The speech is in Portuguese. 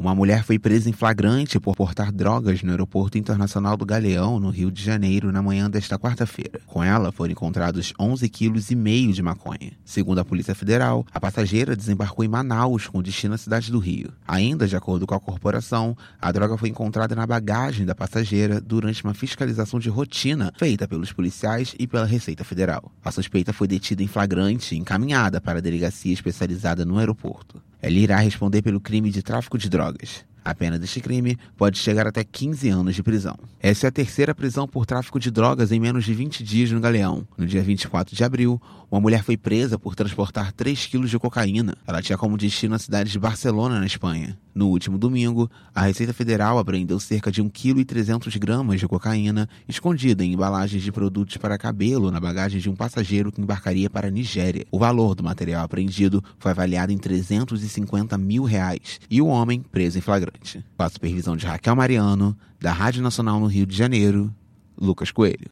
Uma mulher foi presa em flagrante por portar drogas no Aeroporto Internacional do Galeão, no Rio de Janeiro, na manhã desta quarta-feira. Com ela, foram encontrados 11,5 kg de maconha. Segundo a Polícia Federal, a passageira desembarcou em Manaus, com destino à cidade do Rio. Ainda, de acordo com a corporação, a droga foi encontrada na bagagem da passageira durante uma fiscalização de rotina feita pelos policiais e pela Receita Federal. A suspeita foi detida em flagrante e encaminhada para a delegacia especializada no aeroporto. Ela irá responder pelo crime de tráfico de drogas. A pena deste crime pode chegar até 15 anos de prisão. Essa é a terceira prisão por tráfico de drogas em menos de 20 dias no Galeão. No dia 24 de abril, uma mulher foi presa por transportar 3 quilos de cocaína. Ela tinha como destino a cidade de Barcelona, na Espanha. No último domingo, a Receita Federal apreendeu cerca de 1,3 kg de cocaína escondida em embalagens de produtos para cabelo na bagagem de um passageiro que embarcaria para a Nigéria. O valor do material apreendido foi avaliado em R$350 mil e o homem preso em flagrante. Com a supervisão de Raquel Mariano, da Rádio Nacional no Rio de Janeiro, Lucas Coelho.